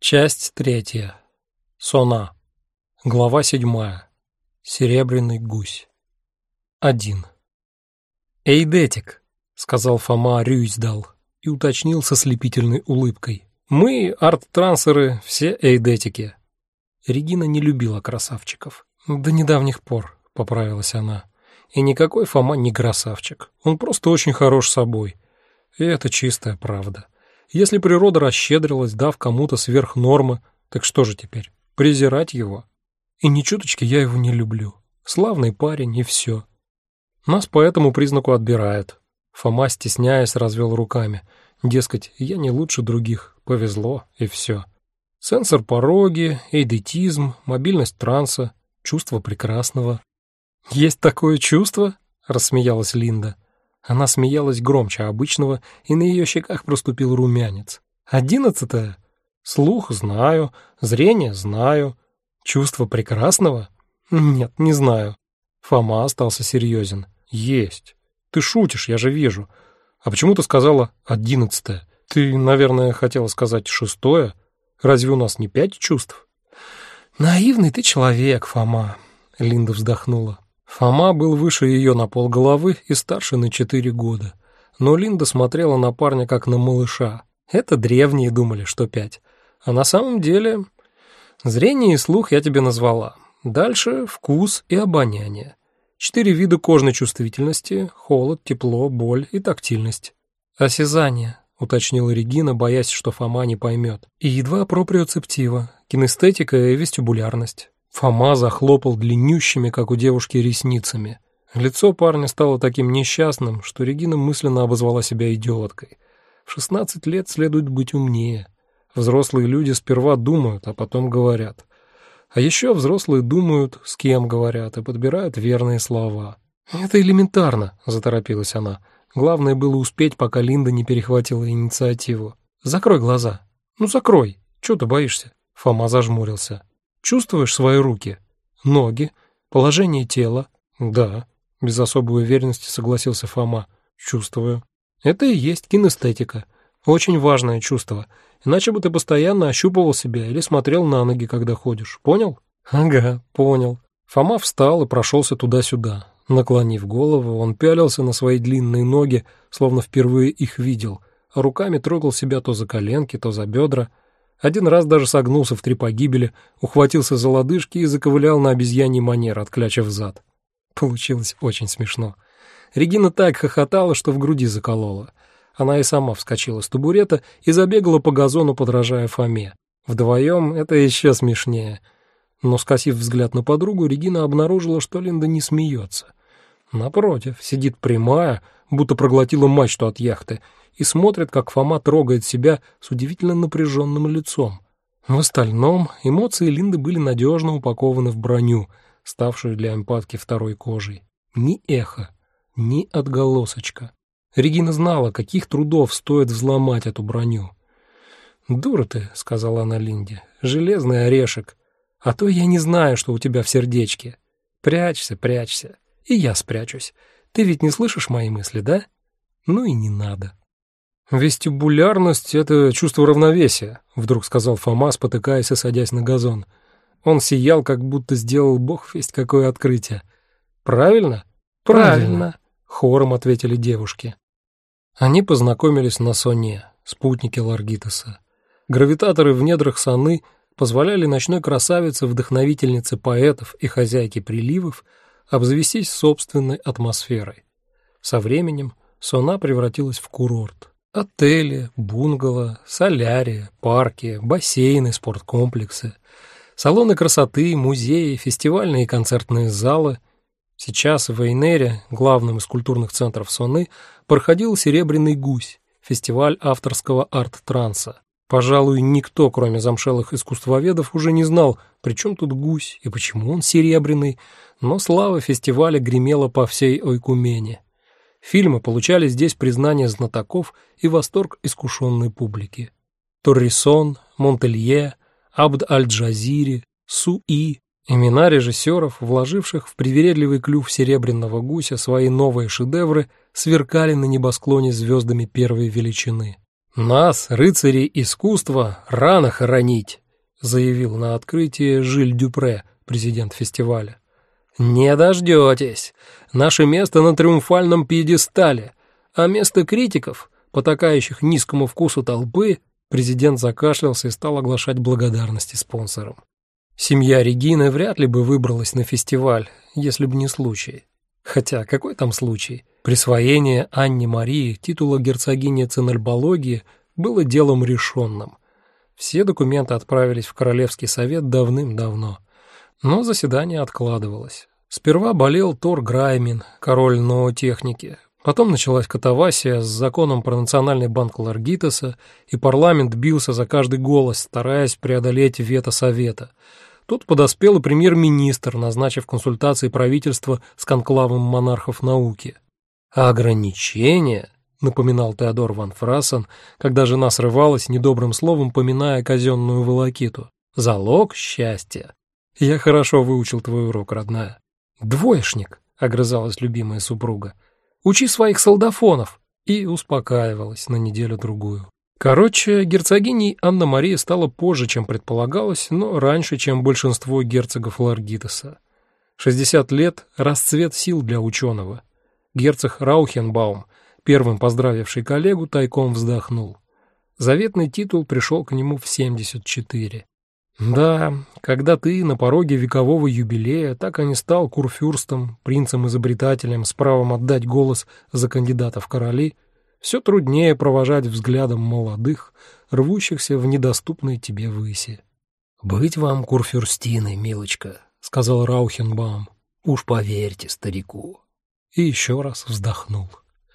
Часть 3. Сона. Глава 7. Серебряный гусь. 1. «Эйдетик», — сказал Фома Рюйсдал и уточнил со слепительной улыбкой. «Мы, арт-трансеры, все эйдетики». Регина не любила красавчиков. «До недавних пор», — поправилась она. «И никакой Фома не красавчик. Он просто очень хорош собой. И это чистая правда. Если природа расщедрилась, дав кому-то сверх нормы, так что же теперь, презирать его? И ни чуточки я его не люблю. Славный парень, и все. Нас по этому признаку отбирают». Фома, стесняясь, развел руками. Дескать, я не лучше других, повезло, и все. Сенсор пороги, эйдетизм, мобильность транса, чувство прекрасного. «Есть такое чувство?» — рассмеялась Линда. Она смеялась громче обычного, и на ее щеках проступил румянец. 11. Слух знаю, зрение знаю. Чувство прекрасного? Нет, не знаю. Фома остался серьезен. Есть. Ты шутишь, я же вижу. А почему ты сказала 11? Ты, наверное, хотела сказать 6? Разве у нас не 5 чувств? Наивный ты человек, Фома. Линда вздохнула. Фома был выше ее на полголовы и старше на 4 года. Но Линда смотрела на парня как на малыша. Это древние думали, что 5. А на самом деле... Зрение и слух я тебе назвала. Дальше вкус и обоняние. 4 вида кожной чувствительности: холод, тепло, боль и тактильность. Осязание, уточнила Регина, боясь, что Фома не поймет. И едва проприоцептива, кинестетика и вестибулярность. Фома захлопал длиннющими, как у девушки, ресницами. Лицо парня стало таким несчастным, что Регина мысленно обозвала себя идиоткой. В 16 лет следует быть умнее. Взрослые люди сперва думают, а потом говорят. А еще взрослые думают, с кем говорят, и подбирают верные слова. «Это элементарно», — заторопилась она. Главное было успеть, пока Линда не перехватила инициативу. «Закрой глаза». «Ну, закрой. Чего ты боишься?» Фома зажмурился. «Чувствуешь свои руки? Ноги? Положение тела?» «Да», — без особой уверенности согласился Фома. «Чувствую». «Это и есть кинестетика. Очень важное чувство. Иначе бы ты постоянно ощупывал себя или смотрел на ноги, когда ходишь. Понял?» «Ага, понял». Фома встал и прошелся туда-сюда. Наклонив голову, он пялился на свои длинные ноги, словно впервые их видел, а руками трогал себя то за коленки, то за бедра. Один раз даже согнулся в 3 погибели, ухватился за лодыжки и заковылял на обезьяний манер, отклячив зад. Получилось очень смешно. Регина так хохотала, что в груди заколола. Она и сама вскочила с табурета и забегала по газону, подражая Фоме. Вдвоем это еще смешнее. Но, скосив взгляд на подругу, Регина обнаружила, что Линда не смеется. Напротив, сидит прямая, будто проглотила мачту от яхты, и смотрит, как Фома трогает себя с удивительно напряженным лицом. В остальном эмоции Линды были надежно упакованы в броню, ставшую для эмпатки второй кожей. Ни эхо, ни отголосочка. Регина знала, каких трудов стоит взломать эту броню. «Дура ты», — сказала она Линде, — «железный орешек. А то я не знаю, что у тебя в сердечке. Прячься, прячься, и я спрячусь. Ты ведь не слышишь мои мысли, да? Ну и не надо». «Вестибулярность — это чувство равновесия», — вдруг сказал Фома, спотыкаясь и садясь на газон. Он сиял, как будто сделал бог весть какое открытие. «Правильно?» «Правильно», — хором ответили девушки. Они познакомились на Соне, спутнике Ларгитоса. Гравитаторы в недрах Соны позволяли ночной красавице, вдохновительнице поэтов и хозяйке приливов обзавестись собственной атмосферой. Со временем Сона превратилась в курорт. Отели, бунгало, солярии, парки, бассейны, спорткомплексы, салоны красоты, музеи, фестивальные и концертные залы. Сейчас в Эйнере, главном из культурных центров Соны, проходил «Серебряный гусь», фестиваль авторского арт-транса. Пожалуй, никто, кроме замшелых искусствоведов, уже не знал, при чем тут гусь и почему он серебряный, но слава фестиваля гремела по всей Ойкумене. Фильмы получали здесь признание знатоков и восторг искушенной публики. Торрисон, Монтелье, Абд-аль-Джазири, Суи — имена режиссеров, вложивших в привередливый клюв серебряного гуся свои новые шедевры, сверкали на небосклоне звездами первой величины. «Нас, рыцарей искусства, рано хоронить», — заявил на открытии Жиль Дюпре, президент фестиваля. «Не дождетесь. Наше место на триумфальном пьедестале, а место критиков, потакающих низкому вкусу толпы». Президент закашлялся и стал оглашать благодарности спонсорам. Семья Регины вряд ли бы выбралась на фестиваль, если бы не случай. Хотя какой там случай? Присвоение Анне Марии титула герцогини Цинальбологии было делом решенным. Все документы отправились в Королевский совет давным-давно. Но заседание откладывалось. Сперва болел Тор Граймин, король ноотехники. Потом началась катавасия с законом про Национальный банк Ларгитоса, и парламент бился за каждый голос, стараясь преодолеть вето Совета. Тут подоспел и премьер-министр, назначив консультации правительства с конклавом монархов науки. «А ограничения», — напоминал Теодор ван Фрассен, когда жена срывалась, недобрым словом поминая казенную волокиту, — «залог счастья». «Я хорошо выучил твой урок, родная». «Двоечник», — огрызалась любимая супруга, — «учи своих солдафонов», и успокаивалась на неделю-другую. Короче, герцогиней Анна-Мария стала позже, чем предполагалось, но раньше, чем большинство герцогов Ларгитоса. 60 лет — расцвет сил для ученого. Герцог Раухенбаум, первым поздравивший коллегу, тайком вздохнул. Заветный титул пришел к нему в 74. Да, когда ты на пороге векового юбилея так и не стал курфюрстом, принцем-изобретателем с правом отдать голос за кандидата в короли, все труднее провожать взглядом молодых, рвущихся в недоступной тебе выси. «Быть вам курфюрстиной, милочка», — сказал Раухенбаум. «Уж поверьте старику». И еще раз вздохнул.